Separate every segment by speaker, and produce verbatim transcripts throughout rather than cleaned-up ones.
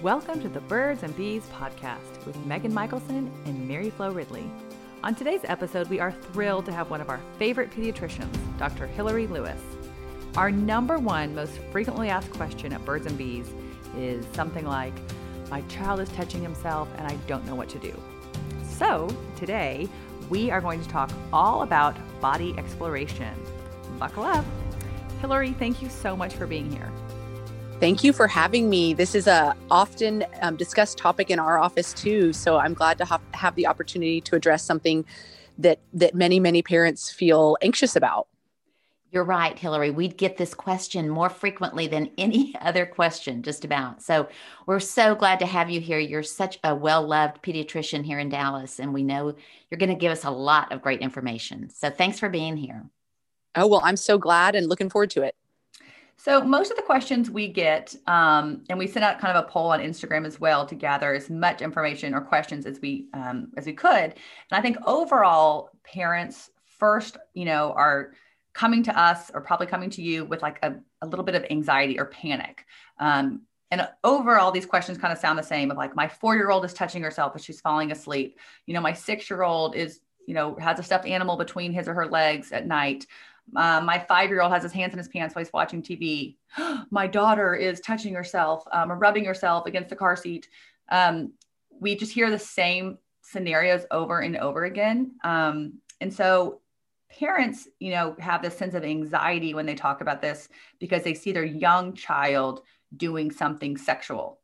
Speaker 1: Welcome to the Birds and Bees podcast with Megan Michelson and Mary Flo Ridley. On today's episode, we are thrilled to have one of our favorite pediatricians, Doctor Hillary Lewis. Our number one most frequently asked question at Birds and Bees is something like, my child is touching himself and I don't know what to do. So today, we are going to talk all about body exploration. Buckle up. Hillary, thank you so much for being here.
Speaker 2: Thank you for having me. This is a often um, discussed topic in our office too. So I'm glad to ha- have the opportunity to address something that that many, many parents feel anxious about.
Speaker 3: You're right, Hillary. We'd get this question more frequently than any other question, just about. So we're so glad to have you here. You're such a well-loved pediatrician here in Dallas, and we know you're going to give us a lot of great information. So thanks for being here.
Speaker 2: Oh, well, I'm so glad and looking forward to it.
Speaker 1: So most of the questions we get, um, and we sent out kind of a poll on Instagram as well to gather as much information or questions as we um, as we could. And I think overall, parents first, you know, are coming to us or probably coming to you with like a, a little bit of anxiety or panic. Um, and overall, these questions kind of sound the same of like, my four-year-old is touching herself as she's falling asleep. You know, my six-year-old is, you know, has a stuffed animal between his or her legs at night. Uh, my five-year-old has his hands in his pants while he's watching T V. My daughter is touching herself um, or rubbing herself against the car seat. Um, we just hear the same scenarios over and over again. Um, and so parents, you know, have this sense of anxiety when they talk about this because they see their young child doing something sexual.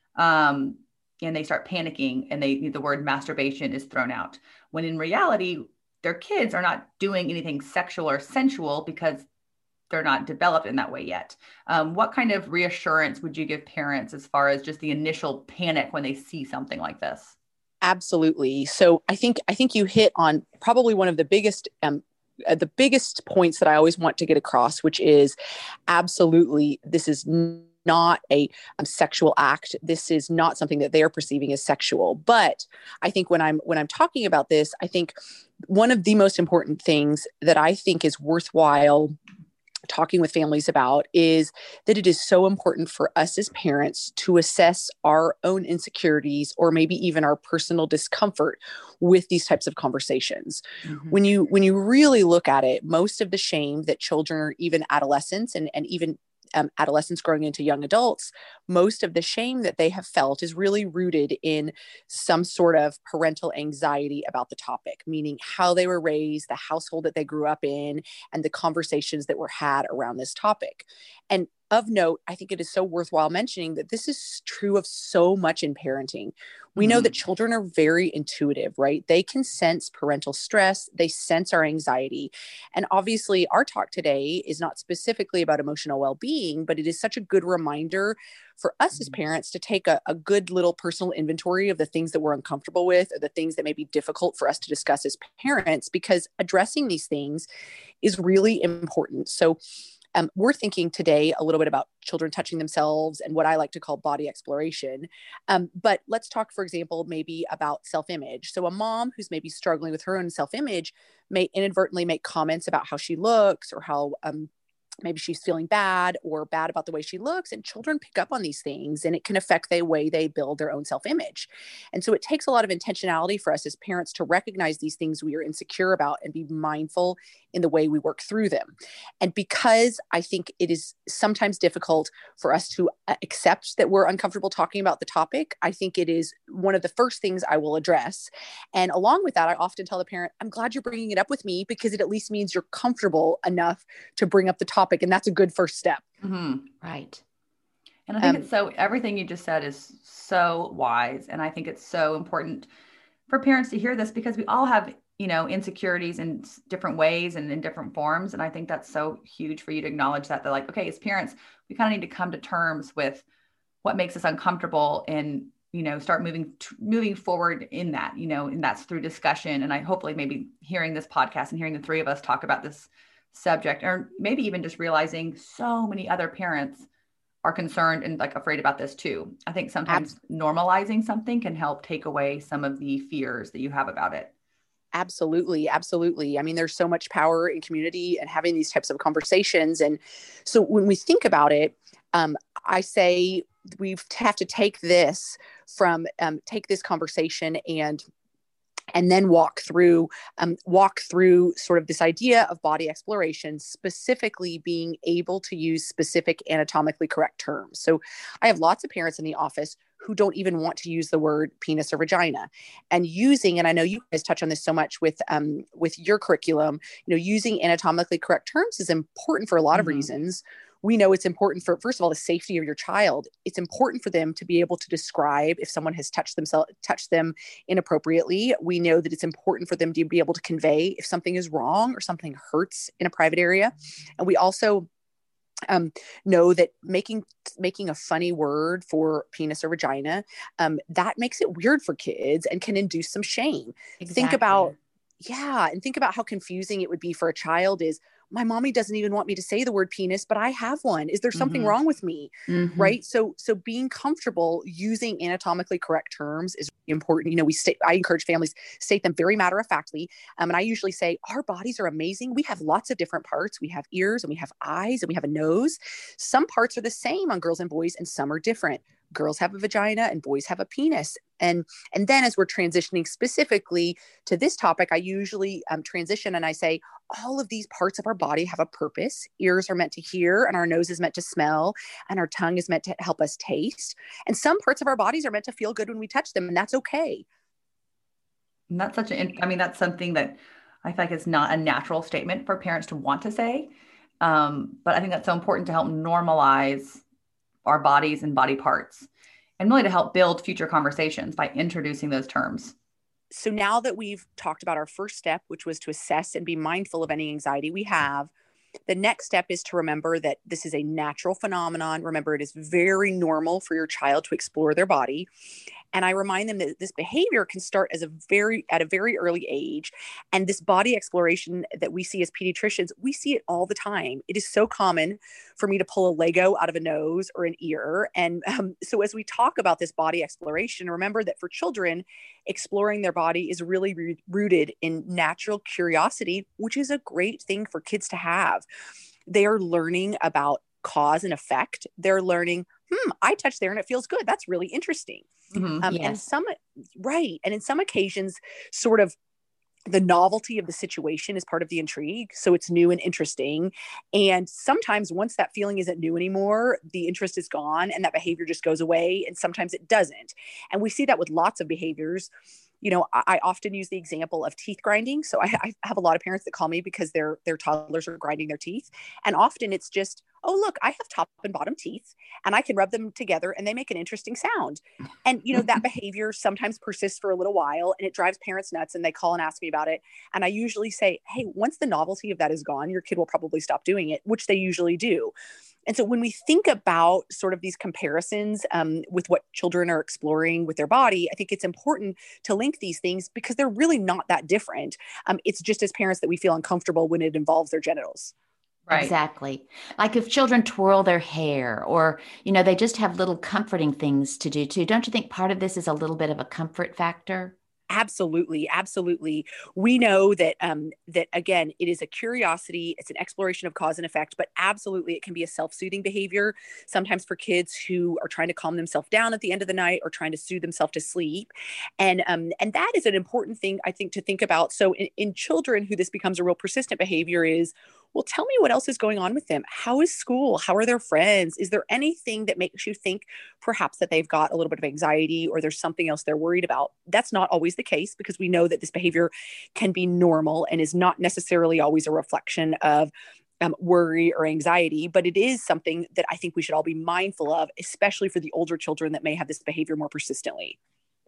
Speaker 1: Um, and they start panicking and they the word masturbation is thrown out. When in reality, their kids are not doing anything sexual or sensual because they're not developed in that way yet. Um, what kind of reassurance would you give parents as far as just the initial panic when they see something like this?
Speaker 2: Absolutely. So I think I think you hit on probably one of the biggest um, uh, the biggest points that I always want to get across, which is absolutely this is n- not a um, sexual act. This is not something that they're perceiving as sexual. But I think when I'm when I'm talking about this, I think one of the most important things that I think is worthwhile talking with families about is that it is so important for us as parents to assess our own insecurities or maybe even our personal discomfort with these types of conversations. Mm-hmm. When you when you really look at it, most of the shame that children or even adolescents and, and even Um, adolescents growing into young adults, most of the shame that they have felt is really rooted in some sort of parental anxiety about the topic, meaning how they were raised, the household that they grew up in, and the conversations that were had around this topic. And of note, I think it is so worthwhile mentioning that this is true of so much in parenting. We mm-hmm. know that children are very intuitive, right? They can sense parental stress. They sense our anxiety. And obviously, our talk today is not specifically about emotional well-being, but it is such a good reminder for us mm-hmm. as parents to take a, a good little personal inventory of the things that we're uncomfortable with or the things that may be difficult for us to discuss as parents, because addressing these things is really important. So Um, we're thinking today a little bit about children touching themselves and what I like to call body exploration. Um, but let's talk, for example, maybe about self-image. So a mom who's maybe struggling with her own self-image may inadvertently make comments about how she looks or how um, maybe she's feeling bad or bad about the way she looks, and children pick up on these things and it can affect the way they build their own self-image. And so it takes a lot of intentionality for us as parents to recognize these things we are insecure about and be mindful in the way we work through them. And because I think it is sometimes difficult for us to accept that we're uncomfortable talking about the topic, I think it is one of the first things I will address. And along with that, I often tell the parent, I'm glad you're bringing it up with me because it at least means you're comfortable enough to bring up the topic. And that's a good first step.
Speaker 3: Mm-hmm. Right.
Speaker 1: And I think
Speaker 2: Um,
Speaker 1: it's so, everything you just said is so wise. And I think it's so important for parents to hear this because we all have, you know, insecurities in different ways and in different forms. And I think that's so huge for you to acknowledge that they're like, okay, as parents, we kind of need to come to terms with what makes us uncomfortable and, you know, start moving, t- moving forward in that, you know, and that's through discussion. And I hopefully maybe hearing this podcast and hearing the three of us talk about this subject, or maybe even just realizing so many other parents are concerned and like afraid about this too. I think sometimes Absolutely. Normalizing something can help take away some of the fears that you have about it.
Speaker 2: Absolutely. Absolutely. I mean, there's so much power in community and having these types of conversations. And so when we think about it, um, I say we have to take this from, um, take this conversation and and then walk through, um, walk through sort of this idea of body exploration, specifically being able to use specific anatomically correct terms. So I have lots of parents in the office who don't even want to use the word penis or vagina, and using, and I know you guys touch on this so much with, um, with your curriculum, you know, using anatomically correct terms is important for a lot of
Speaker 1: Mm-hmm.
Speaker 2: reasons. We know it's important for, first of all, the safety of your child. It's important for them to be able to describe if someone has touched themselves, touched them inappropriately. We know that it's important for them to be able to convey if something is wrong or something hurts in a private area. And we also um, know that making, making a funny word for penis or vagina, um, that makes it weird for kids and can induce some shame.
Speaker 3: Exactly.
Speaker 2: Think about, yeah. And think about how confusing it would be for a child is, my mommy doesn't even want me to say the word penis, but I have one. Is there something
Speaker 1: Mm-hmm.
Speaker 2: wrong with me?
Speaker 3: Mm-hmm.
Speaker 2: Right. So, so being comfortable using anatomically correct terms is important. You know, we state, I encourage families state them very matter of factly. Um, and I usually say our bodies are amazing. We have lots of different parts. We have ears and we have eyes and we have a nose. Some parts are the same on girls and boys and some are different. Girls have a vagina and boys have a penis. And, and then as we're transitioning specifically to this topic, I usually um, transition and I say, all of these parts of our body have a purpose. Ears are meant to hear and our nose is meant to smell and our tongue is meant to help us taste. And some parts of our bodies are meant to feel good when we touch them, and that's okay.
Speaker 1: And that's such an, I mean, that's something that I feel like is not a natural statement for parents to want to say. Um, but I think that's so important to help normalize our bodies and body parts, and really to help build future conversations by introducing those terms.
Speaker 2: So now that we've talked about our first step, which was to assess and be mindful of any anxiety we have, the next step is to remember that this is a natural phenomenon. Remember, it is very normal for your child to explore their body. And I remind them that this behavior can start as a very, at a very early age. And this body exploration that we see as pediatricians, we see it all the time. It is so common for me to pull a Lego out of a nose or an ear. And um, so as we talk about this body exploration, remember that for children, exploring their body is really re- rooted in natural curiosity, which is a great thing for kids to have. They are learning about cause and effect. They're learning, hmm, I touched there and it feels good. That's really interesting.
Speaker 3: Mm-hmm.
Speaker 2: Um,
Speaker 3: yes.
Speaker 2: And some, right. And in some occasions, sort of the novelty of the situation is part of the intrigue. So it's new and interesting. And sometimes once that feeling isn't new anymore, the interest is gone and that behavior just goes away. And sometimes it doesn't. And we see that with lots of behaviors. You know, I, I often use the example of teeth grinding. So I, I have a lot of parents that call me because their their toddlers are grinding their teeth. And often it's just, oh, look, I have top and bottom teeth and I can rub them together and they make an interesting sound. And, you know, that behavior sometimes persists for a little while and it drives parents nuts and they call and ask me about it. And I usually say, hey, once the novelty of that is gone, your kid will probably stop doing it, which they usually do. And so when we think about sort of these comparisons um, with what children are exploring with their body, I think it's important to link these things because they're really not that different. Um, it's just as parents that we feel uncomfortable when it involves their genitals.
Speaker 1: Right.
Speaker 3: Exactly. Like if children twirl their hair or, you know, they just have little comforting things to do too. Don't you think part of this is a little bit of a comfort factor?
Speaker 2: Absolutely. Absolutely. We know that, um, that again, it is a curiosity. It's an exploration of cause and effect, but absolutely it can be a self-soothing behavior. Sometimes for kids who are trying to calm themselves down at the end of the night or trying to soothe themselves to sleep. And, um, and that is an important thing, I think, to think about. So in, in children who this becomes a real persistent behavior is, well, tell me what else is going on with them. How is school? How are their friends? Is there anything that makes you think perhaps that they've got a little bit of anxiety or there's something else they're worried about? That's not always the case because we know that this behavior can be normal and is not necessarily always a reflection of um, worry or anxiety, but it is something that I think we should all be mindful of, especially for the older children that may have this behavior more persistently.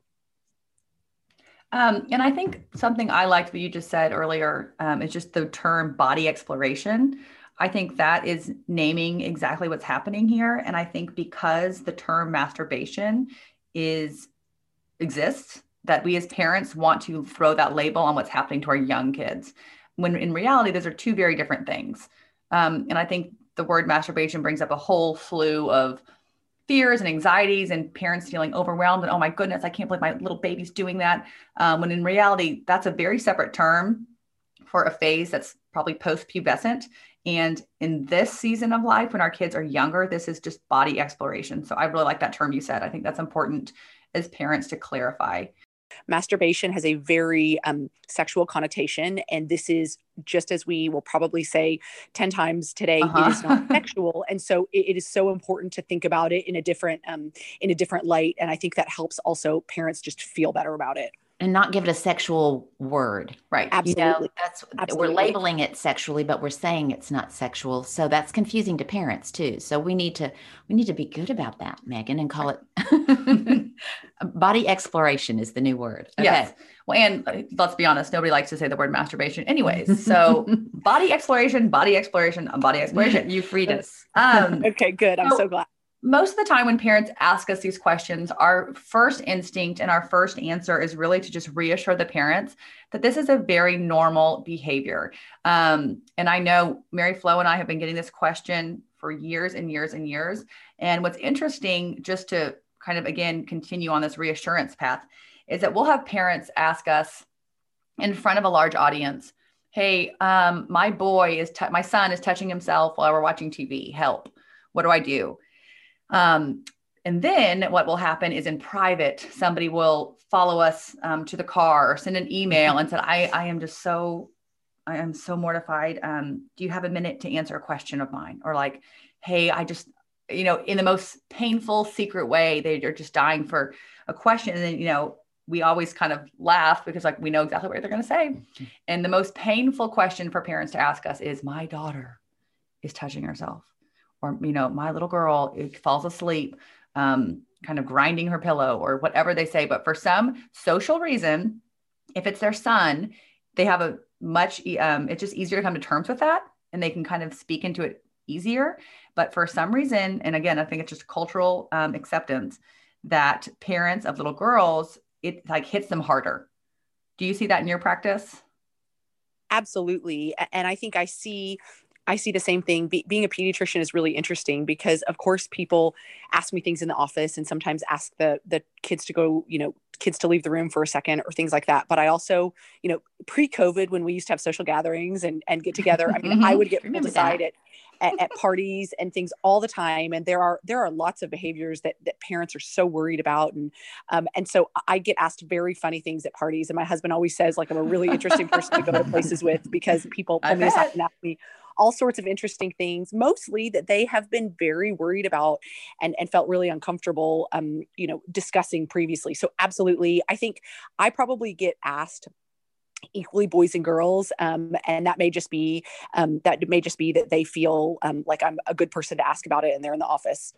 Speaker 1: Um, and I think something I liked what you just said earlier um, is just the term body exploration. I think that is naming exactly what's happening here. And I think because the term masturbation is exists, that we as parents want to throw that label on what's happening to our young kids, when in reality, those are two very different things. Um, and I think the word masturbation brings up a whole slew of fears and anxieties and parents feeling overwhelmed and, oh my goodness, I can't believe my little baby's doing that. Um, when in reality, that's a very separate term for a phase that's probably post-pubescent And in this season of life, when our kids are younger, this is just body exploration. So I really like that term you said. I think that's important as parents to clarify.
Speaker 2: Masturbation has a very um, sexual connotation. And this is, just as we will probably say ten times today, uh-huh. It is not sexual. And so it, it is so important to think about it in a different, um, in a different light. And I think that helps also parents just feel better about it.
Speaker 3: And not give it a sexual word.
Speaker 1: Right.
Speaker 2: Absolutely.
Speaker 3: You know, that's,
Speaker 2: Absolutely.
Speaker 3: We're labeling it sexually, but we're saying it's not sexual. So that's confusing to parents too. So we need to, we need to be good about that, Megan, and call it body exploration is the new word.
Speaker 1: Okay. Yes. Well, and let's be honest, nobody likes to say the word masturbation anyways. So body exploration, body exploration, body exploration.
Speaker 3: You freed us.
Speaker 2: Um, okay, good. I'm so, so glad.
Speaker 1: Most of the time when parents ask us these questions, our first instinct and our first answer is really to just reassure the parents that this is a very normal behavior. Um, and I know Mary Flo and I have been getting this question for years and years and years. And what's interesting, just to kind of, again, continue on this reassurance path, is that we'll have parents ask us in front of a large audience, hey, um, my boy is, t- my son is touching himself while we're watching T V. Help. What do I do? Um, and then what will happen is in private, somebody will follow us um, to the car or send an email and said, I, I am just so, I am so mortified. Um, do you have a minute to answer a question of mine? Or like, hey, I just, you know, in the most painful secret way, they're just dying for a question. And then, you know, we always kind of laugh because like, we know exactly what they're going to say. And the most painful question for parents to ask us is, my daughter is touching herself. Or, you know, my little girl falls asleep, um, kind of grinding her pillow or whatever they say. But for some social reason, if it's their son, they have a much, um, it's just easier to come to terms with that and they can kind of speak into it easier. But for some reason, and again, I think it's just cultural um, acceptance that parents of little girls, it like hits them harder. Do you see that in your practice?
Speaker 2: Absolutely. And I think I see I see the same thing. Be- being a pediatrician is really interesting because, of course, people ask me things in the office and sometimes ask the the kids to go, you know, kids to leave the room for a second or things like that. But I also, you know, pre-COVID, when we used to have social gatherings and, and get together, I mean, mm-hmm. I would get pulled aside at, at, at parties and things all the time. And there are there are lots of behaviors that that parents are so worried about. And um, and so I get asked very funny things at parties. And my husband always says, like, I'm a really interesting person to go to places with because people pull me aside and ask me all sorts of interesting things, mostly that they have been very worried about and, and felt really uncomfortable, um, you know, discussing previously. So absolutely. I think I probably get asked equally boys and girls. Um, and that may just be, um, that may just be that they feel um, like I'm a good person to ask about it and they're in the office.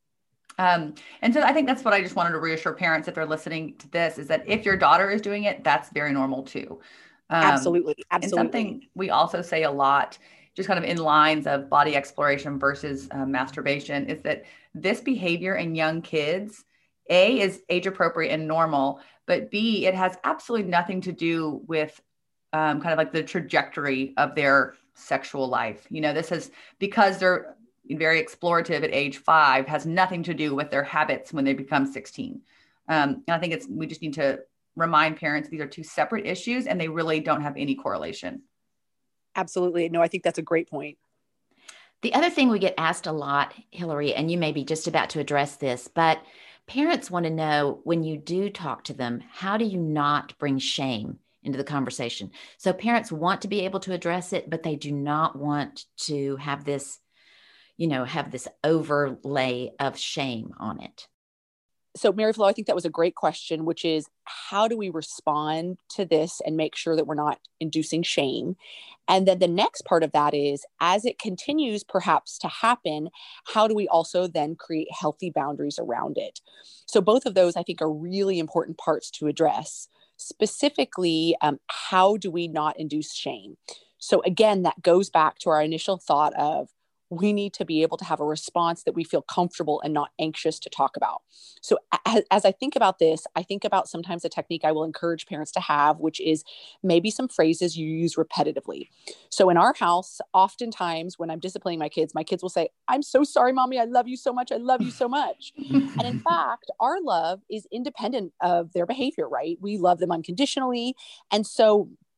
Speaker 1: Um, and so I think that's what I just wanted to reassure parents if they're listening to this is that if your daughter is doing it, that's very normal too. Um,
Speaker 2: absolutely. Absolutely.
Speaker 1: And something we also say a lot, just kind of in lines of body exploration versus uh, masturbation, is that this behavior in young kids, A, is age appropriate and normal, but B, it has absolutely nothing to do with um, kind of like the trajectory of their sexual life. You know, this is because they're very explorative at age five, has nothing to do with their habits when they become sixteen. Um, and I think it's, we just need to remind parents these are two separate issues and they really don't have any correlation.
Speaker 2: Absolutely. No, I think that's a great point.
Speaker 3: The other thing we get asked a lot, Hillary, and you may be just about to address this, but parents want to know when you do talk to them, how do you not bring shame into the conversation? So parents want to be able to address it, but they do not want to have this, you know, have this overlay of shame on it.
Speaker 2: So Mary Flo, I think that was a great question, which is how do we respond to this and make sure that we're not inducing shame? And then the next part of that is, as it continues perhaps to happen, how do we also then create healthy boundaries around it? So both of those, I think, are really important parts to address. Specifically, um, how do we not induce shame? So again, that goes back to our initial thought of, we need to be able to have a response that we feel comfortable and not anxious to talk about. So as, as I think about this, I think about sometimes a technique I will encourage parents to have, which is maybe some phrases you use repetitively. So in our house, oftentimes when I'm disciplining my kids, my kids will say, I'm so sorry, mommy. I love you so much. I love you so much. And in fact, our love is independent of their behavior, right? We love them unconditionally. And so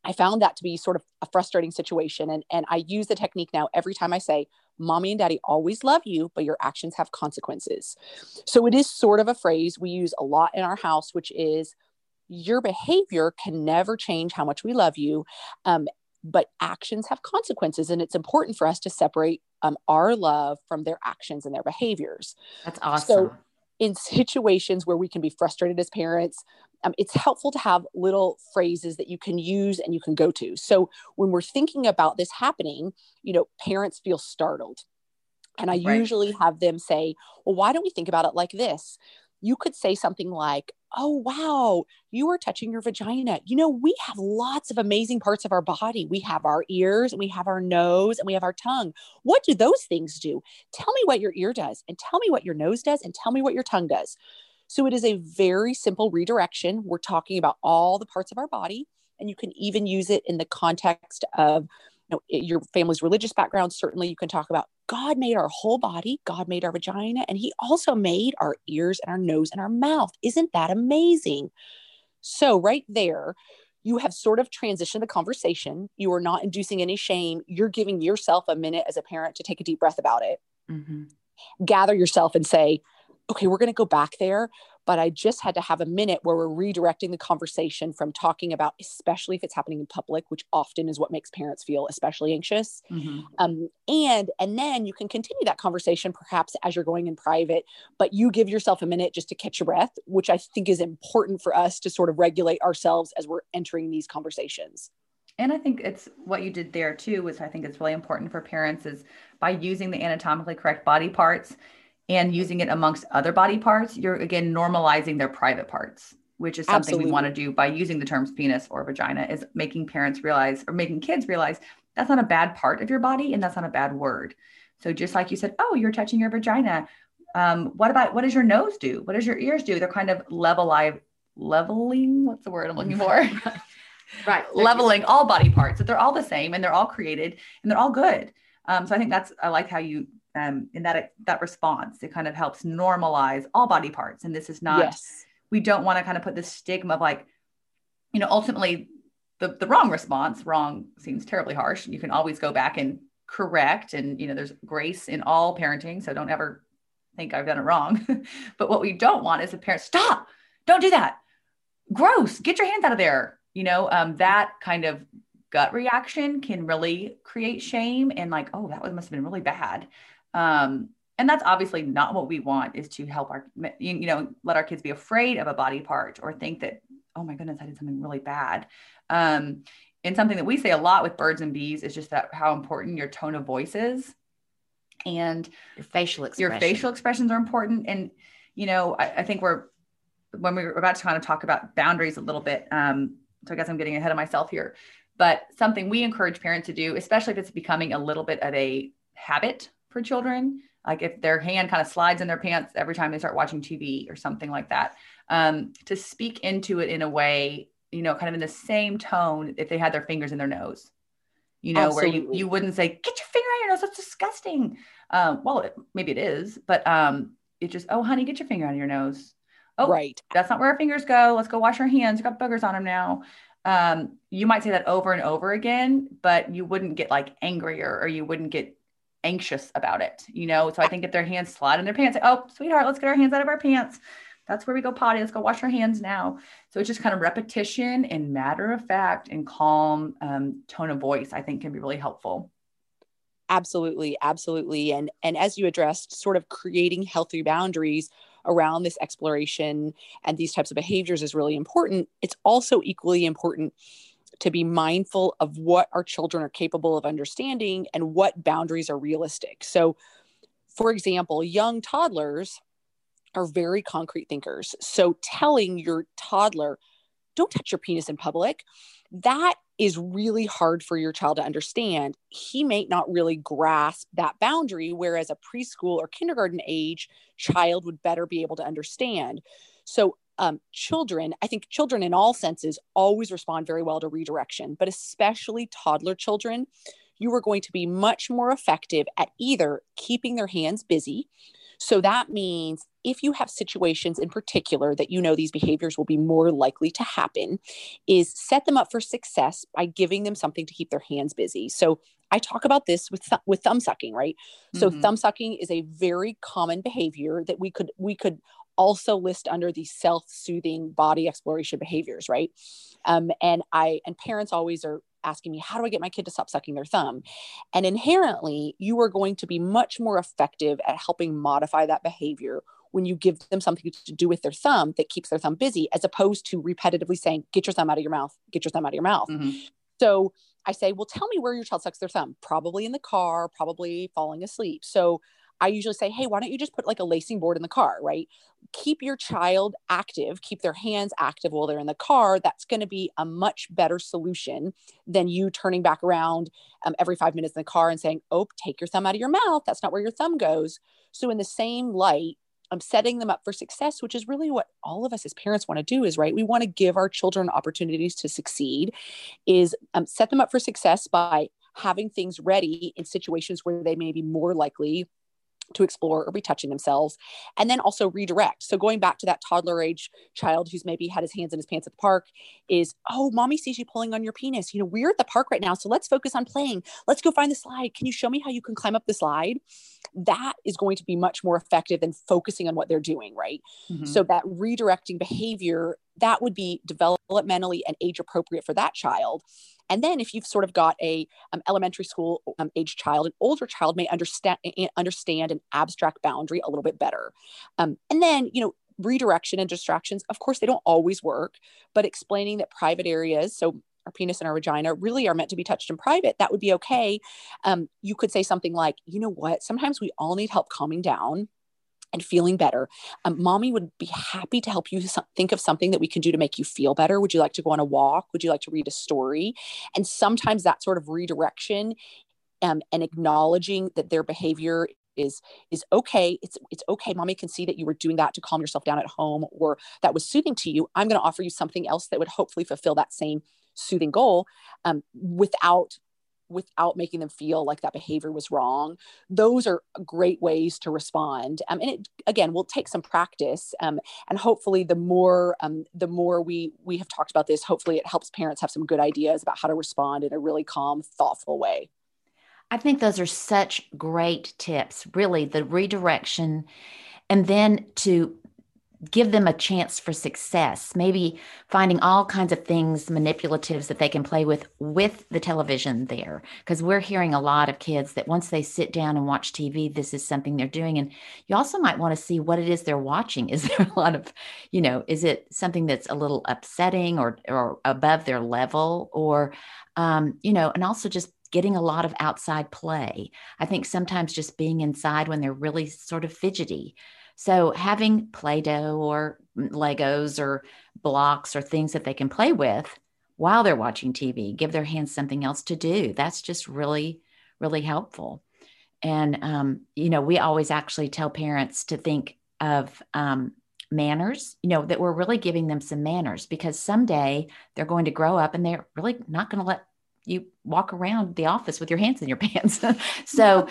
Speaker 2: I found that to be sort of a frustrating situation. And, and I use the technique now every time I say, mommy and daddy always love you, but your actions have consequences. So it is sort of a phrase we use a lot in our house, which is, your behavior can never change how much we love you. Um, but actions have consequences. And it's important for us to separate um, our love from their actions and their behaviors.
Speaker 3: That's awesome.
Speaker 2: So in situations where we can be frustrated as parents, um, it's helpful to have little phrases that you can use and you can go to. So when we're thinking about this happening, you know, parents feel startled. And I
Speaker 1: Right.
Speaker 2: usually have them say, well, why don't we think about it like this? You could say something like, oh, wow, you are touching your vagina. You know, we have lots of amazing parts of our body. We have our ears and we have our nose and we have our tongue. What do those things do? Tell me what your ear does, and tell me what your nose does, and tell me what your tongue does. So it is a very simple redirection. We're talking about all the parts of our body, and you can even use it in the context of, you know, your family's religious background. Certainly you can talk about God made our whole body. God made our vagina, and he also made our ears and our nose and our mouth. Isn't that amazing? So right there, you have sort of transitioned the conversation. You are not inducing any shame. You're giving yourself a minute as a parent to take a deep breath about it.
Speaker 3: Mm-hmm.
Speaker 2: Gather yourself and say, okay, we're going to go back there, but I just had to have a minute where we're redirecting the conversation from talking about, especially if it's happening in public, which often is what makes parents feel especially anxious.
Speaker 1: Mm-hmm.
Speaker 2: Um, and, and then you can continue that conversation perhaps as you're going in private, but you give yourself a minute just to catch your breath, which I think is important for us to sort of regulate ourselves as we're entering these conversations.
Speaker 1: And I think it's what you did there too, which I think is really important for parents, is by using the anatomically correct body parts and using it amongst other body parts, you're again normalizing their private parts, which is something
Speaker 2: Absolutely.
Speaker 1: we want to do by using the terms penis or vagina, is making parents realize, or making kids realize, that's not a bad part of your body and that's not a bad word. So just like you said, oh, you're touching your vagina. Um, what about, what does your nose do? What does your ears do? They're kind of level, leveling, what's the word I'm looking for?
Speaker 3: Right.
Speaker 1: Leveling all body parts, that they're all the same and they're all created and they're all good. Um, so I think that's, I like how you, um, in that, that response, it kind of helps normalize all body parts. And this is not,
Speaker 2: yes.
Speaker 1: we don't want to kind of put this stigma of like, you know, ultimately the, the wrong response, wrong seems terribly harsh. You can always go back and correct. And, you know, there's grace in all parenting. So don't ever think I've done it wrong. But what we don't want is a parent, stop, don't do that. Gross, get your hands out of there. You know, um, that kind of gut reaction can really create shame and like, oh, that must have been really bad. Um, and that's obviously not what we want, is to help our, you know, let our kids be afraid of a body part or think that, oh my goodness, I did something really bad. Um, and something that we say a lot with birds and bees is just that how important your tone of voice is. And
Speaker 3: Your facial expression.
Speaker 1: your facial expressions are important. And, you know, I, I think we're, when we were about to kind of talk about boundaries a little bit, um, so I guess I'm getting ahead of myself here, but something we encourage parents to do, especially if it's becoming a little bit of a habit for children, like if their hand kind of slides in their pants every time they start watching T V or something like that, um, to speak into it in a way, you know, kind of in the same tone if they had their fingers in their nose, you know,
Speaker 2: Absolutely.
Speaker 1: where you, you wouldn't say, get your finger on your nose, that's disgusting. Um, well, it, maybe it is, but um, it just, oh, honey, get your finger on your nose. Oh,
Speaker 2: right.
Speaker 1: That's not where our fingers go. Let's go wash our hands. We've got boogers on them now. Um, you might say that over and over again, but you wouldn't get like angrier or you wouldn't get anxious about it, you know? So I think if their hands slide in their pants, like, oh, sweetheart, let's get our hands out of our pants. That's where we go potty. Let's go wash our hands now. So it's just kind of repetition and matter of fact and calm um, tone of voice, I think can be really helpful.
Speaker 2: Absolutely. Absolutely. And, and as you addressed, sort of creating healthy boundaries around this exploration and these types of behaviors is really important. It's also equally important to be mindful of what our children are capable of understanding and what boundaries are realistic. So, for example, young toddlers are very concrete thinkers. So telling your toddler, don't touch your penis in public, that is really hard for your child to understand. He may not really grasp that boundary, whereas a preschool or kindergarten age child would better be able to understand. So um, children, I think children in all senses always respond very well to redirection, but especially toddler children, you are going to be much more effective at either keeping their hands busy. So that means if you have situations in particular that you know these behaviors will be more likely to happen, is set them up for success by giving them something to keep their hands busy. So I talk about this with th- with thumb sucking, right? So
Speaker 1: Mm-hmm.
Speaker 2: thumb sucking is a very common behavior that we could we could also list under the self-soothing body exploration behaviors, right? Um, and I and parents always are asking me, how do I get my kid to stop sucking their thumb? And inherently, you are going to be much more effective at helping modify that behavior when you give them something to do with their thumb that keeps their thumb busy, as opposed to repetitively saying, get your thumb out of your mouth, get your thumb out of your mouth.
Speaker 1: Mm-hmm.
Speaker 2: So I say, well, tell me where your child sucks their thumb. Probably in the car, probably falling asleep. So I usually say, hey, why don't you just put like a lacing board in the car, right? Keep your child active, keep their hands active while they're in the car. That's going to be a much better solution than you turning back around um, every five minutes in the car and saying, oh, take your thumb out of your mouth. That's not where your thumb goes. So in the same light, I'm setting them up for success, which is really what all of us as parents want to do is, right? We want to give our children opportunities to succeed, is um, set them up for success by having things ready in situations where they may be more likely to explore or be touching themselves, and then also redirect. So going back to that toddler age child who's maybe had his hands in his pants at the park is, oh, mommy sees you pulling on your penis. You know, we're at the park right now, so let's focus on playing. Let's go find the slide. Can you show me how you can climb up the slide? That is going to be much more effective than focusing on what they're doing, right?
Speaker 1: Mm-hmm.
Speaker 2: So that redirecting behavior, that would be developmentally and age appropriate for that child. And then if you've sort of got a um, elementary school um, age child, an older child may understand understand an abstract boundary a little bit better. Um, and then, you know, redirection and distractions, of course, they don't always work, but explaining that private areas, so our penis and our vagina really are meant to be touched in private, that would be okay. Um, you could say something like, you know what, sometimes we all need help calming down and feeling better. Um, mommy would be happy to help you think of something that we can do to make you feel better. Would you like to go on a walk? Would you like to read a story? And sometimes that sort of redirection um, and acknowledging that their behavior is is okay. It's it's okay. Mommy can see that you were doing that to calm yourself down at home, or that was soothing to you. I'm going to offer you something else that would hopefully fulfill that same soothing goal um, without without making them feel like that behavior was wrong. Those are great ways to respond. Um, and it, again, will take some practice. Um, and hopefully the more, um, the more we, we have talked about this, hopefully it helps parents have some good ideas about how to respond in a really calm, thoughtful way.
Speaker 3: I think those are such great tips, really, the redirection, and then to give them a chance for success, maybe finding all kinds of things, manipulatives that they can play with with the television there. Because we're hearing a lot of kids that once they sit down and watch T V, this is something they're doing. And you also might want to see what it is they're watching. Is there a lot of, you know, is it something that's a little upsetting or, or above their level, or, um, you know, and also just getting a lot of outside play. I think sometimes just being inside when they're really sort of fidgety. So having Play-Doh or Legos or blocks or things that they can play with while they're watching T V, give their hands something else to do. That's just really, really helpful. And, um, you know, we always actually tell parents to think of um, manners, you know, that we're really giving them some manners, because someday they're going to grow up and they're really not going to let you walk around the office with your hands in your pants. So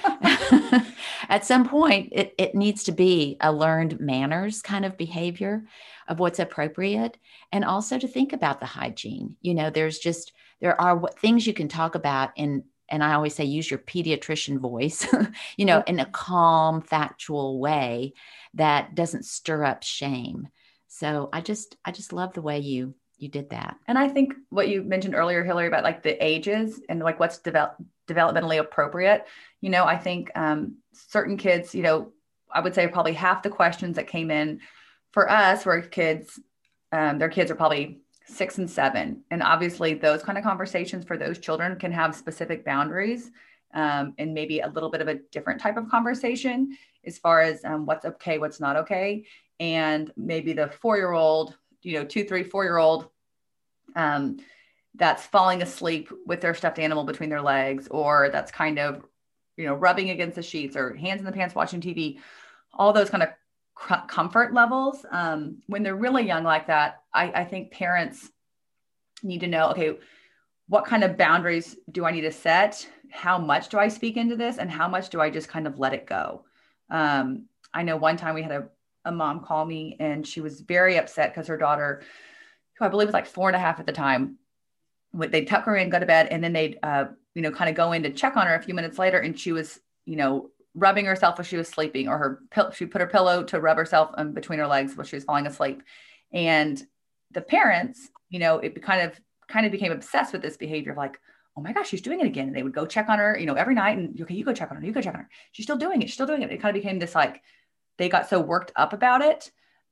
Speaker 3: at some point, it, it needs to be a learned manners kind of behavior of what's appropriate. And also to think about the hygiene. You know, there's just, there are what things you can talk about in, and I always say, use your pediatrician voice, you know, in a calm, factual way that doesn't stir up shame. So I just, I just love the way you you did that.
Speaker 1: And I think what you mentioned earlier, Hillary, about like the ages and like what's develop, developmentally appropriate, you know, I think um, certain kids, you know, I would say probably half the questions that came in for us were kids, um, their kids are probably six and seven. And obviously those kind of conversations for those children can have specific boundaries um, and maybe a little bit of a different type of conversation as far as um, what's okay, what's not okay. And maybe the four-year-old, you know, two, three, four-year-old um, that's falling asleep with their stuffed animal between their legs, or that's kind of, you know, rubbing against the sheets or hands in the pants watching T V, all those kind of c- comfort levels. Um, when they're really young like that, I, I think parents need to know, okay, what kind of boundaries do I need to set? How much do I speak into this? And how much do I just kind of let it go? Um, I know one time we had a, a mom call me and she was very upset because her daughter, who I believe was like four and a half at the time, they'd tuck her in, go to bed, and then they'd, uh, you know, kind of go in to check on her a few minutes later. And she was, you know, rubbing herself while she was sleeping, or her pill- she put her pillow to rub herself um, between her legs while she was falling asleep. And the parents, you know, it kind of, kind of became obsessed with this behavior of like, oh my gosh, she's doing it again. And they would go check on her, you know, every night, and okay, you go check on her, you go check on her. She's still doing it. She's still doing it. It kind of became this, like, they got so worked up about it.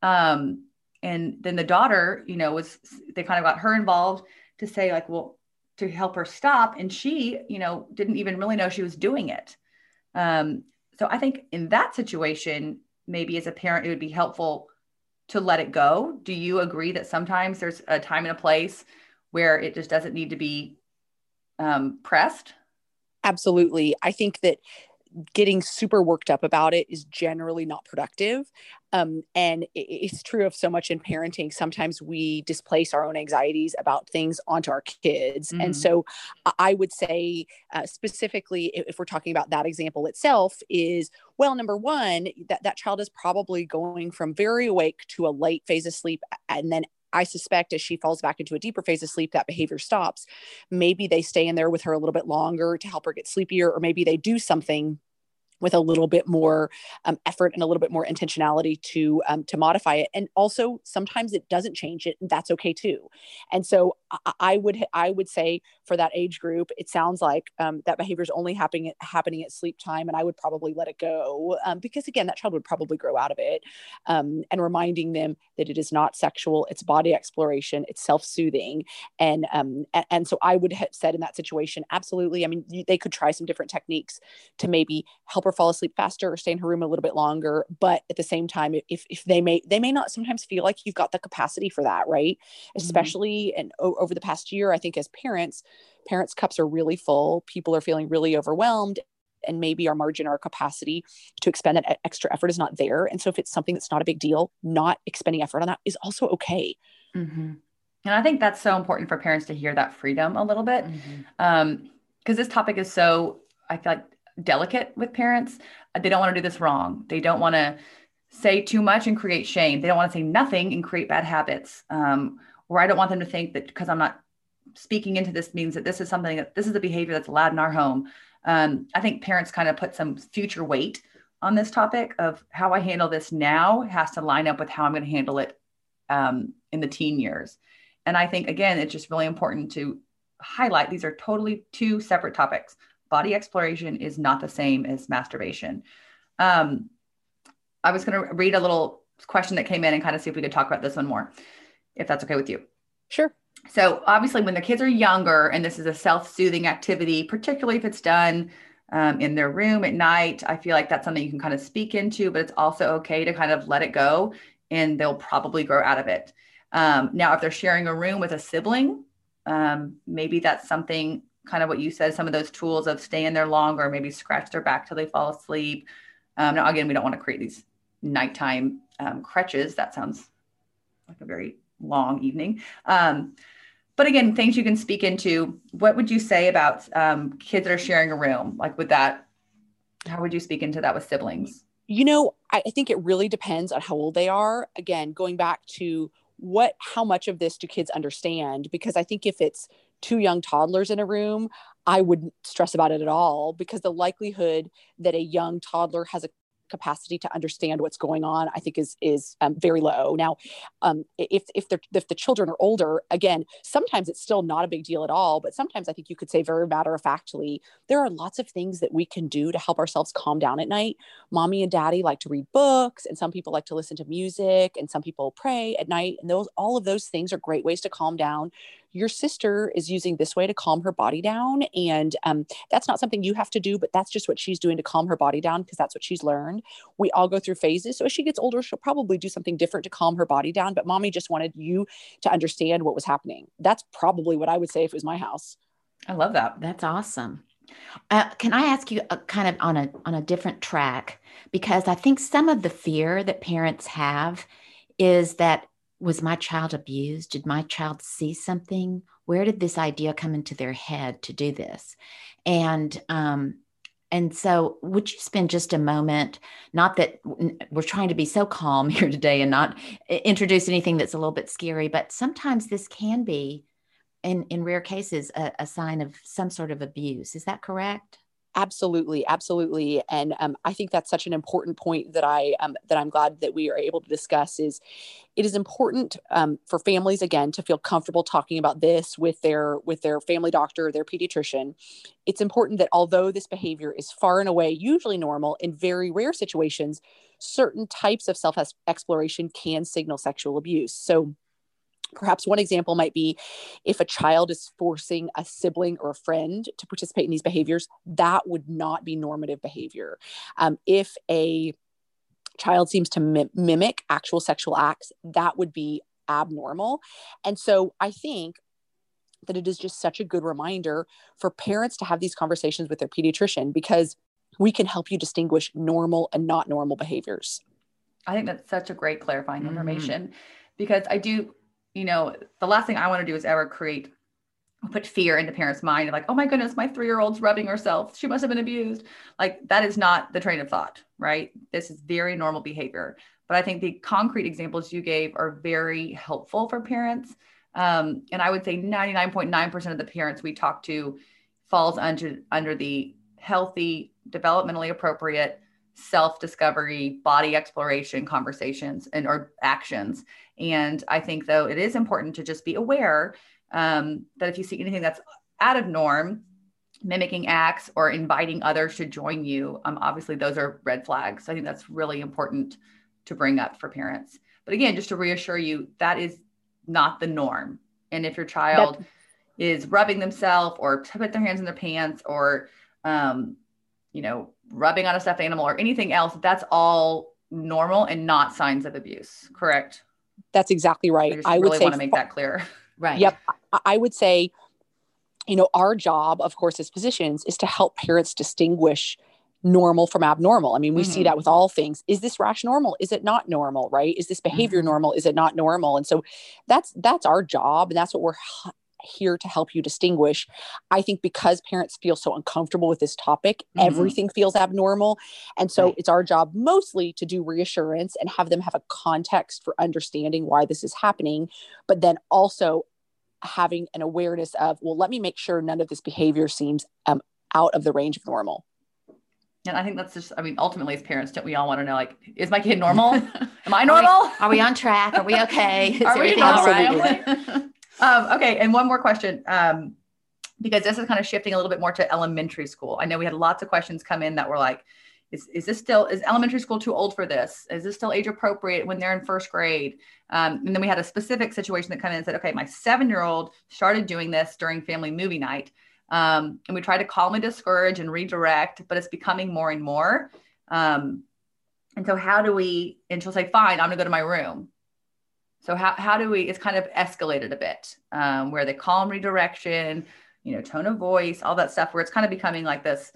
Speaker 1: Um, and then the daughter, you know, was, they kind of got her involved to say like, well, to help her stop. And she, you know, didn't even really know she was doing it. Um, so I think in that situation, maybe as a parent, it would be helpful to let it go. Do you agree that sometimes there's a time and a place where it just doesn't need to be um, pressed?
Speaker 2: Absolutely. I think that getting super worked up about it is generally not productive. Um, and it, it's true of so much in parenting. Sometimes we displace our own anxieties about things onto our kids. Mm-hmm. And so I would say uh, specifically, if, if we're talking about that example itself, is, well, number one, that, that child is probably going from very awake to a late phase of sleep. And then I suspect as she falls back into a deeper phase of sleep, that behavior stops. Maybe they stay in there with her a little bit longer to help her get sleepier, or maybe they do something with a little bit more um, effort and a little bit more intentionality to um, to modify it. And also sometimes it doesn't change it, and that's okay too. And so I, I would I would say for that age group, it sounds like um, that behavior is only happening happening at sleep time, and I would probably let it go um, because again, that child would probably grow out of it. Um, and reminding them that it is not sexual, it's body exploration, it's self-soothing, and um, and, and so I would have said in that situation, absolutely. I mean, you, they could try some different techniques to maybe help her fall asleep faster or stay in her room a little bit longer. But at the same time, if, if they may, they may not sometimes feel like you've got the capacity for that, right? Especially mm-hmm. and o- over the past year, I think as parents, parents' cups are really full. People are feeling really overwhelmed, and maybe our margin, our capacity to expend that extra effort is not there. And so if it's something that's not a big deal, not expending effort on that is also okay.
Speaker 1: Mm-hmm. And I think that's so important for parents to hear that freedom a little bit. Mm-hmm. Um, because this topic is so, I feel like, delicate with parents. They don't want to do this wrong. They don't want to say too much and create shame. They don't want to say nothing and create bad habits. Um, or I don't want them to think that because I'm not speaking into this means that this is something that this is the behavior that's allowed in our home. Um, I think parents kind of put some future weight on this topic of how I handle this now has to line up with how I'm going to handle it um, in the teen years. And I think, again, it's just really important to highlight these are totally two separate topics. Body exploration is not the same as masturbation. Um, I was going to read a little question that came in and kind of see if we could talk about this one more, if that's okay with you.
Speaker 2: Sure.
Speaker 1: So obviously when the kids are younger and this is a self-soothing activity, particularly if it's done um, in their room at night, I feel like that's something you can kind of speak into, but it's also okay to kind of let it go and they'll probably grow out of it. Um, now, if they're sharing a room with a sibling, um, maybe that's something kind of what you said, some of those tools of staying there longer, maybe scratch their back till they fall asleep. Um, now, again, we don't want to create these nighttime um, crutches. That sounds like a very long evening. Um, but again, things you can speak into. What would you say about um, kids that are sharing a room? Like with that, how would you speak into that with siblings?
Speaker 2: You know, I, I think it really depends on how old they are. Again, going back to what, how much of this do kids understand? Because I think if it's two young toddlers in a room, I wouldn't stress about it at all, because the likelihood that a young toddler has a capacity to understand what's going on, I think is is um, very low. Now, um, if if the if the children are older, again, sometimes it's still not a big deal at all. But sometimes I think you could say very matter of factly, there are lots of things that we can do to help ourselves calm down at night. Mommy and daddy like to read books, and some people like to listen to music, and some people pray at night. And those all of those things are great ways to calm down. Your sister is using this way to calm her body down. And um, that's not something you have to do, but that's just what she's doing to calm her body down, because that's what she's learned. We all go through phases. So as she gets older, she'll probably do something different to calm her body down. But mommy just wanted you to understand what was happening. That's probably what I would say if it was my house.
Speaker 1: I love that.
Speaker 3: That's awesome. Uh, can I ask you a, kind of on a on a different track? Because I think some of the fear that parents have is that, was my child abused? Did my child see something? Where did this idea come into their head to do this? And um, And so would you spend just a moment, not that we're trying to be so calm here today and not introduce anything that's a little bit scary, but sometimes this can be, in, in rare cases, a, a sign of some sort of abuse. Is that correct?
Speaker 2: Absolutely, absolutely, and um, I think that's such an important point that I um, that I'm glad that we are able to discuss. Is it is important um, for families, again, to feel comfortable talking about this with their with their family doctor, their pediatrician. It's important that although this behavior is far and away usually normal, in very rare situations, certain types of self-exploration can signal sexual abuse. So perhaps one example might be if a child is forcing a sibling or a friend to participate in these behaviors, that would not be normative behavior. Um, if a child seems to mim- mimic actual sexual acts, that would be abnormal. And so I think that it is just such a good reminder for parents to have these conversations with their pediatrician, because we can help you distinguish normal and not normal behaviors.
Speaker 1: I think that's such a great clarifying information, mm-hmm. because I do, you know, the last thing I want to do is ever create, put fear into parents' mind of like, oh my goodness, my three-year-old's rubbing herself. She must have been abused. Like, that is not the train of thought, right? This is very normal behavior. But I think the concrete examples you gave are very helpful for parents. Um, and I would say ninety-nine point nine percent of the parents we talk to falls under, under the healthy, developmentally appropriate self-discovery, body exploration conversations and or actions. And I think, though, it is important to just be aware um, that if you see anything that's out of norm, mimicking acts or inviting others to join you, um, obviously those are red flags. So I think that's really important to bring up for parents. But again, just to reassure you, that is not the norm. And if your child That's- is rubbing themselves or put their hands in their pants or, um, you know, rubbing on a stuffed animal or anything else, that's all normal and not signs of abuse. Correct?
Speaker 2: That's exactly right.
Speaker 1: I just
Speaker 2: I
Speaker 1: really
Speaker 2: would say,
Speaker 1: want to make that clear.
Speaker 3: Right.
Speaker 2: Yep. I would say, you know, our job, of course, as physicians is to help parents distinguish normal from abnormal. I mean, we mm-hmm. see that with all things. Is this rash normal? Is it not normal? Right? Is this behavior mm-hmm. normal? Is it not normal? And so that's, that's our job. And that's what we're here to help you distinguish. I think because parents feel so uncomfortable with this topic, mm-hmm. everything feels abnormal. And so right. it's our job mostly to do reassurance and have them have a context for understanding why this is happening, but then also having an awareness of, well, let me make sure none of this behavior seems um, out of the range of normal.
Speaker 1: And I think that's just, I mean, ultimately as parents, don't we all want to know, like, is my kid normal? Am I normal?
Speaker 3: Are we, are we on track? Are we okay? Is
Speaker 1: are we
Speaker 3: everything all
Speaker 1: right? um, okay. And one more question, um, because this is kind of shifting a little bit more to elementary school. I know we had lots of questions come in that were like, is, is this still, is elementary school too old for this? Is this still age appropriate when they're in first grade? Um, and then we had a specific situation that came in and said, okay, my seven-year-old started doing this during family movie night. Um, and we try to calmly discourage and redirect, but it's becoming more and more. Um, and so how do we, and she'll say, fine, I'm gonna go to my room. So how, how do we, it's kind of escalated a bit, um, where the calm redirection, you know, tone of voice, all that stuff, where it's kind of becoming like this,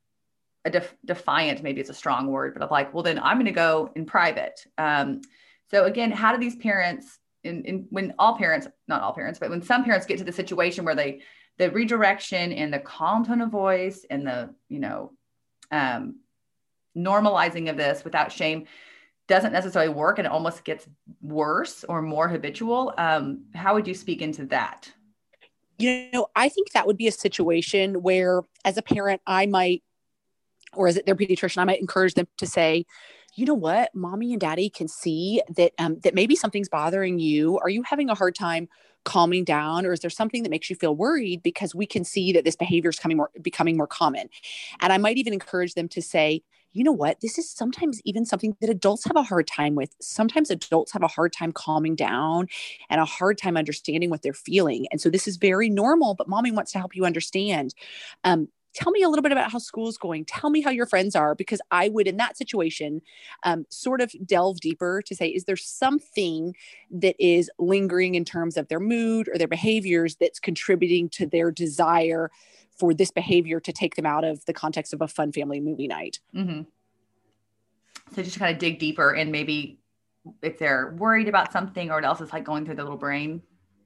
Speaker 1: a def- defiant, maybe it's a strong word, but of like, well, then I'm going to go in private. Um, so again, how do these parents, in, in when all parents, not all parents, but when some parents get to the situation where they, the redirection and the calm tone of voice and the, you know, um, normalizing of this without shame doesn't necessarily work and it almost gets worse or more habitual. Um, how would you speak into that?
Speaker 2: You know, I think that would be a situation where as a parent, I might, or as their pediatrician, I might encourage them to say, you know what, mommy and daddy can see that, um, that maybe something's bothering you. Are you having a hard time calming down? Or is there something that makes you feel worried? Because we can see that this behavior is coming more, becoming more common. And I might even encourage them to say, you know what, this is sometimes even something that adults have a hard time with. Sometimes adults have a hard time calming down and a hard time understanding what they're feeling. And so this is very normal, but mommy wants to help you understand. Um, Tell me a little bit about how school's going. Tell me how your friends are, because I would, in that situation, um, sort of delve deeper to say, is there something that is lingering in terms of their mood or their behaviors that's contributing to their desire for this behavior to take them out of the context of a fun family movie night?
Speaker 1: Mm-hmm. So just kind of dig deeper and maybe if they're worried about something or what else is like going through their little brain.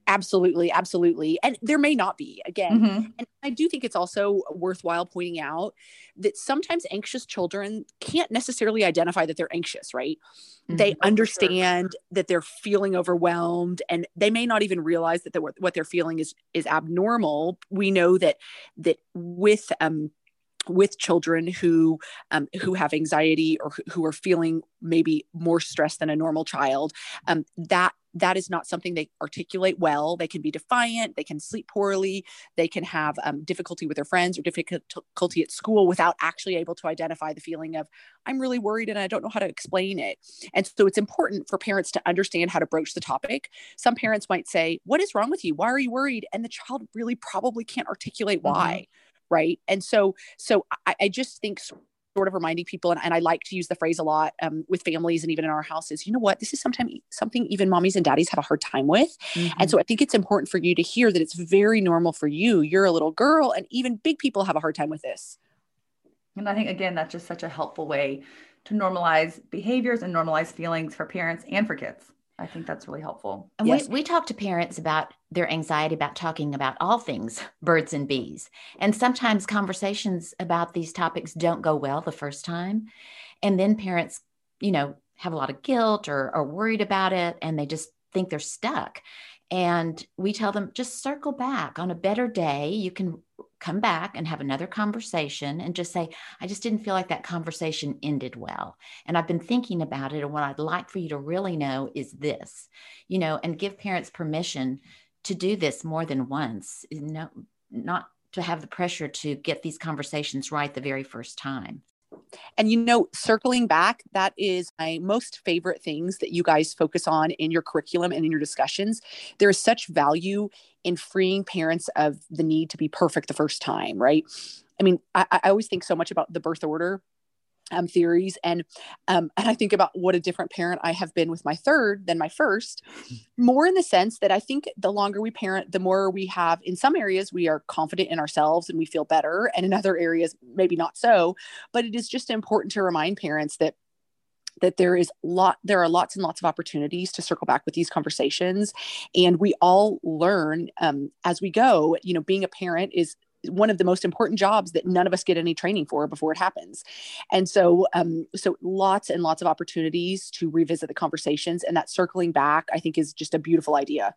Speaker 2: Absolutely. Absolutely. And there may not be, again.
Speaker 1: Mm-hmm.
Speaker 2: And I do think it's also worthwhile pointing out that sometimes anxious children can't necessarily identify that they're anxious, right? Mm-hmm. They understand sure. that they're feeling overwhelmed, and they may not even realize that they're, what they're feeling is, is abnormal. We know that, that with, um, with children who um, who have anxiety or who are feeling maybe more stressed than a normal child, um, that that is not something they articulate well. They can be defiant, they can sleep poorly, they can have um, difficulty with their friends or difficulty at school without actually able to identify the feeling of, I'm really worried and I don't know how to explain it. And so it's important for parents to understand how to broach the topic. Some parents might say, what is wrong with you? Why are you worried? And the child really probably can't articulate why. Mm-hmm. Right. And so, so I, I just think sort of reminding people, and, and I like to use the phrase a lot um, with families and even in our houses, you know what, this is sometimes something even mommies and daddies have a hard time with. Mm-hmm. And so I think it's important for you to hear that it's very normal for you. You're a little girl, and even big people have a hard time with this.
Speaker 1: And I think, again, that's just such a helpful way to normalize behaviors and normalize feelings for parents and for kids. I think that's really helpful.
Speaker 3: And
Speaker 1: yes.
Speaker 3: we, we talk to parents about their anxiety about talking about all things birds and bees. And sometimes conversations about these topics don't go well the first time. And then parents, you know, have a lot of guilt or are worried about it, and they just think they're stuck. And we tell them, just circle back on a better day. You can come back and have another conversation and just say, I just didn't feel like that conversation ended well. And I've been thinking about it. And what I'd like for you to really know is this, you know, and give parents permission to do this more than once, you know, not to have the pressure to get these conversations right the very first time.
Speaker 2: And, you know, circling back, that is my most favorite things that you guys focus on in your curriculum and in your discussions. There is such value in freeing parents of the need to be perfect the first time, right? I mean, I, I always think so much about the birth order um, theories. And, um, and I think about what a different parent I have been with my third than my first, more in the sense that I think the longer we parent, the more we have, in some areas, we are confident in ourselves and we feel better. And in other areas, maybe not so, but it is just important to remind parents that that there is lot, there are lots and lots of opportunities to circle back with these conversations. And we all learn um, as we go. You know, being a parent is one of the most important jobs that none of us get any training for before it happens. And so, um, so lots and lots of opportunities to revisit the conversations, and that circling back, I think, is just a beautiful idea.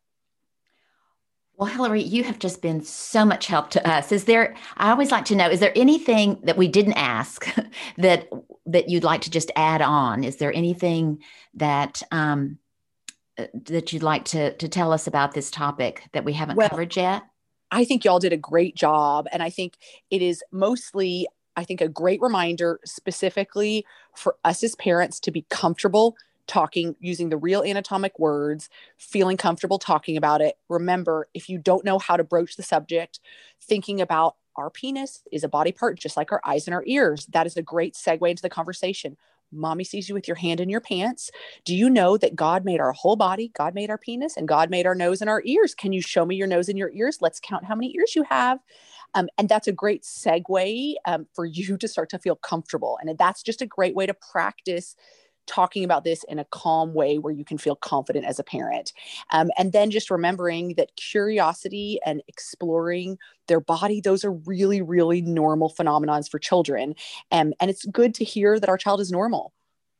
Speaker 3: Well, Hillary, you have just been so much help to us. Is there, I always like to know, is there anything that we didn't ask that, that you'd like to just add on? Is there anything that, um, that you'd like to, to tell us about this topic that we haven't well, covered yet?
Speaker 2: I think y'all did a great job. And I think it is mostly, I think, a great reminder specifically for us as parents to be comfortable talking, using the real anatomic words, feeling comfortable talking about it. Remember, if you don't know how to broach the subject, thinking about our penis is a body part, just like our eyes and our ears. That is a great segue into the conversation. Mommy sees you with your hand in your pants. Do you know that God made our whole body? God made our penis, and God made our nose and our ears. Can you show me your nose and your ears? Let's count how many ears you have. Um, and that's a great segue um, for you to start to feel comfortable. And that's just a great way to practice talking about this in a calm way where you can feel confident as a parent. Um, and then just remembering that curiosity and exploring their body, those are really, really normal phenomenons for children. Um, and it's good to hear that our child is normal.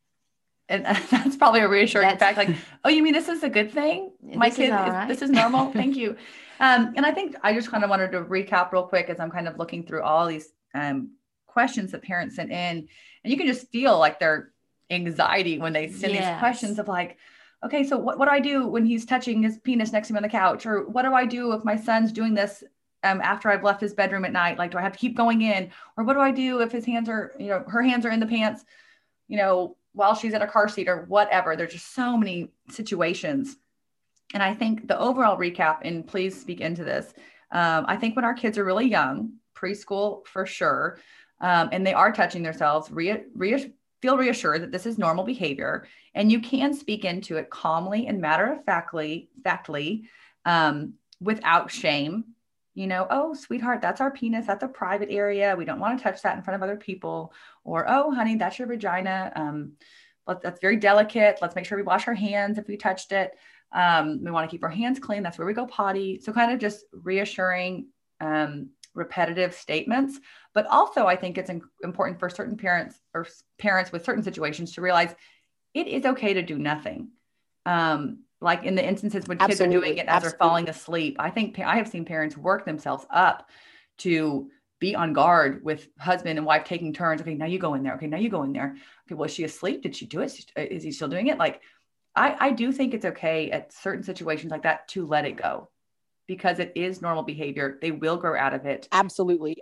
Speaker 1: And that's probably a reassuring that's, fact. Like, oh, you mean this is a good thing? My
Speaker 3: this
Speaker 1: kid,
Speaker 3: is,
Speaker 1: is,
Speaker 3: right.
Speaker 1: this is normal. Thank you. Um, and I think I just kind of wanted to recap real quick as I'm kind of looking through all these um, questions that parents sent in, and you can just feel like they're anxiety when they send yes. these questions of like, okay, so what, what do I do when he's touching his penis next to me on the couch? Or what do I do if my son's doing this um, after I've left his bedroom at night? Like, do I have to keep going in? Or what do I do if his hands are, you know, her hands are in the pants, you know, while she's in a car seat or whatever? There's just so many situations. And I think the overall recap, and please speak into this, um, I think when our kids are really young, preschool for sure, um, and they are touching themselves, re- re- feel reassured that this is normal behavior, and you can speak into it calmly and matter-of-factly, factly, um, without shame. You know, oh, sweetheart, that's our penis. That's a private area. We don't want to touch that in front of other people. Or, oh, honey, that's your vagina. Um, but that's very delicate. Let's make sure we wash our hands if we touched it. Um, we want to keep our hands clean. That's where we go potty. So kind of just reassuring, um, repetitive statements. But also I think it's in- important for certain parents or parents with certain situations to realize it is okay to do nothing. Um, like in the instances when kids Absolutely. Are doing it as Absolutely. They're falling asleep. I think I have seen parents work themselves up to be on guard with husband and wife taking turns. Okay, now you go in there. Okay, now you go in there. Okay, well, is she asleep? Did she do it? Is he still doing it? Like, I, I do think it's okay at certain situations like that to let it go because it is normal behavior. They will grow out of it.
Speaker 2: Absolutely.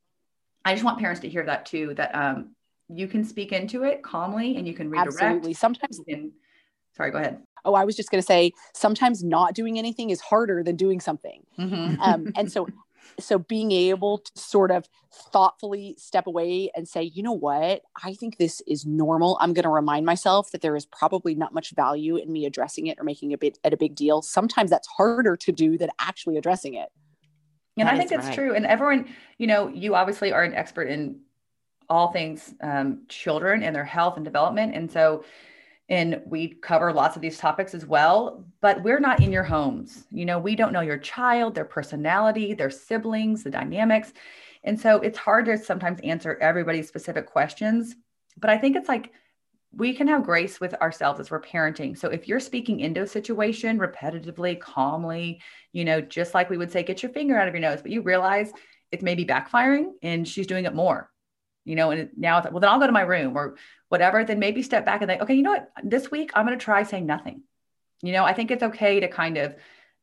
Speaker 1: I just want parents to hear that too, that um, you can speak into it calmly and you can redirect.
Speaker 2: Absolutely. Sometimes.
Speaker 1: Can, sorry, go ahead.
Speaker 2: Oh, I was just going to say, sometimes not doing anything is harder than doing something.
Speaker 1: Mm-hmm.
Speaker 2: Um, and so So being able to sort of thoughtfully step away and say, you know what, I think this is normal. I'm going to remind myself that there is probably not much value in me addressing it or making a bit at a big deal. Sometimes that's harder to do than actually addressing it.
Speaker 1: And
Speaker 3: that
Speaker 1: I think that's right. true. And everyone, you know, you obviously are an expert in all things um, children and their health and development. And so And we cover lots of these topics as well, but we're not in your homes. You know, we don't know your child, their personality, their siblings, the dynamics. And so it's hard to sometimes answer everybody's specific questions. But I think it's like we can have grace with ourselves as we're parenting. So if you're speaking into a situation repetitively, calmly, you know, just like we would say, get your finger out of your nose, but you realize it's maybe backfiring and she's doing it more. You know, and now it's like, well, then I'll go to my room or whatever, then maybe step back and think, okay, you know what, this week I'm going to try saying nothing. You know, I think it's okay to kind of,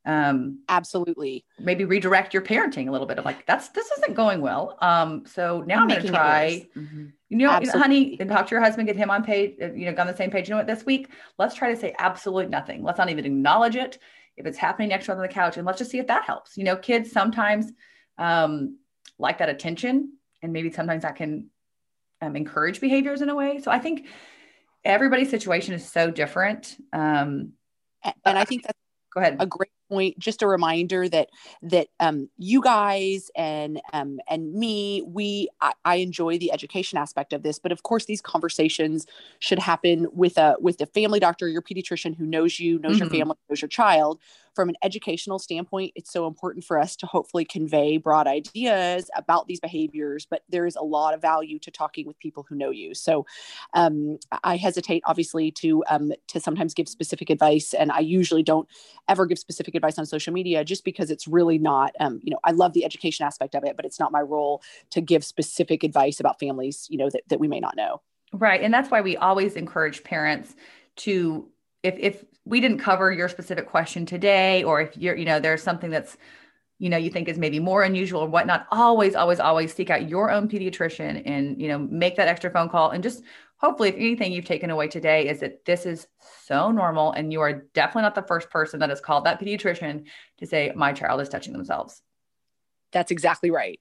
Speaker 1: um,
Speaker 2: absolutely
Speaker 1: maybe redirect your parenting a little bit of like, that's, this isn't going well. Um, so now I'm, I'm going to try, mm-hmm. you know, you know, honey, and talk to your husband, get him on page, you know, on the same page. You know what, this week, let's try to say absolutely nothing. Let's not even acknowledge it. If it's happening next to us on the couch, and let's just see if that helps. You know, kids sometimes, um, like that attention. And maybe sometimes that can um, encourage behaviors in a way. So I think everybody's situation is so different. Um,
Speaker 2: and I think that's
Speaker 1: go ahead.
Speaker 2: a great point. Just a reminder that that um, you guys and um, and me, we I, I enjoy the education aspect of this, but of course these conversations should happen with a with a family doctor, your pediatrician who knows you, knows mm-hmm. your family, knows your child. From an educational standpoint, it's so important for us to hopefully convey broad ideas about these behaviors, but there is a lot of value to talking with people who know you. So um, I hesitate, obviously, to um, to sometimes give specific advice, and I usually don't ever give specific advice on social media just because it's really not, um, you know, I love the education aspect of it, but it's not my role to give specific advice about families, you know, that, that we may not know.
Speaker 1: Right. And that's why we always encourage parents to, if, if we didn't cover your specific question today, or if you're, you know, there's something that's, you know, you think is maybe more unusual or whatnot, always, always, always seek out your own pediatrician and, you know, make that extra phone call. And just hopefully, if anything you've taken away today is that this is so normal and you are definitely not the first person that has called that pediatrician to say, my child is touching themselves.
Speaker 2: That's exactly right.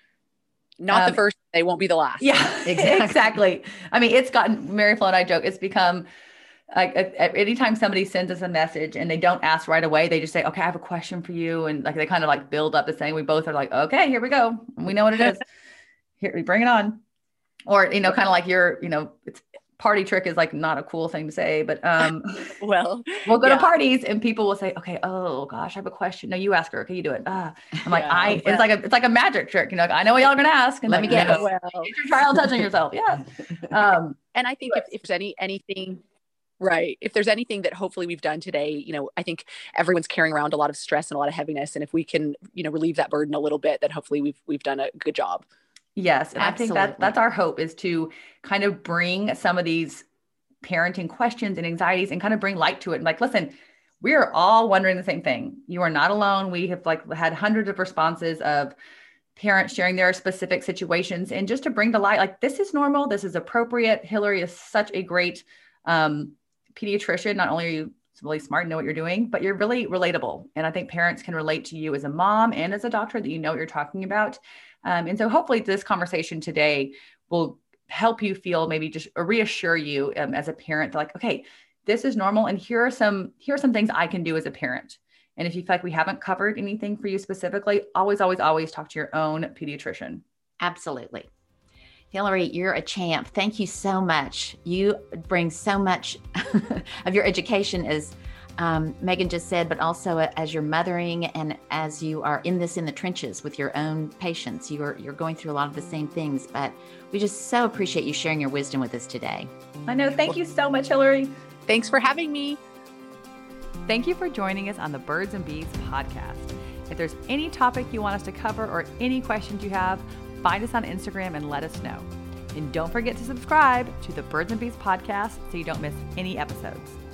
Speaker 2: Not um, the first, they won't be the last.
Speaker 1: Yeah, exactly. exactly. I mean, it's gotten, Mary Flo and I joke, it's become like anytime somebody sends us a message and they don't ask right away, they just say, okay, I have a question for you. And like, they kind of like build up the thing. We both are like, okay, here we go. We know what it is. Here, we bring it on. Or, you know, kind of like your, you know, it's party trick is like not a cool thing to say, but um,
Speaker 2: well,
Speaker 1: we'll go yeah. to parties and people will say, okay, oh gosh, I have a question. No, you ask her. Okay, you do it. Ah. I'm like, yeah, I, well. it's like a, it's like a magic trick. You know, I know what y'all are going to ask. And
Speaker 3: let
Speaker 1: like,
Speaker 3: me guess.
Speaker 1: Well, get your child touching yourself. Yeah.
Speaker 2: Um, and I think if, if there's any, anything, right. If there's anything that hopefully we've done today, you know, I think everyone's carrying around a lot of stress and a lot of heaviness. And if we can, you know, relieve that burden a little bit, then hopefully we've, we've done a good job.
Speaker 1: Yes. And Absolutely. I think that that's our hope, is to kind of bring some of these parenting questions and anxieties and kind of bring light to it. And like, listen, we are all wondering the same thing. You are not alone. We have like had hundreds of responses of parents sharing their specific situations, and just to bring to light, like, this is normal. This is appropriate. Hillary is such a great um, pediatrician. Not only are you really smart and know what you're doing, but you're really relatable. And I think parents can relate to you as a mom and as a doctor, that you know what you're talking about. Um, and so hopefully this conversation today will help you feel, maybe just reassure you um, as a parent, like, okay, this is normal. And here are some, here are some things I can do as a parent. And if you feel like we haven't covered anything for you specifically, always, always, always talk to your own pediatrician.
Speaker 3: Absolutely. Hillary, you're a champ. Thank you so much. You bring so much of your education is um, Megan just said, but also as you're mothering and as you are in this in the trenches with your own patients, you're you're going through a lot of the same things. But we just so appreciate you sharing your wisdom with us today.
Speaker 1: I know. Thank you so much, Hillary.
Speaker 2: Thanks for having me.
Speaker 1: Thank you for joining us on the Birds and Bees podcast. If there's any topic you want us to cover or any questions you have, find us on Instagram and let us know. And don't forget to subscribe to the Birds and Bees podcast so you don't miss any episodes.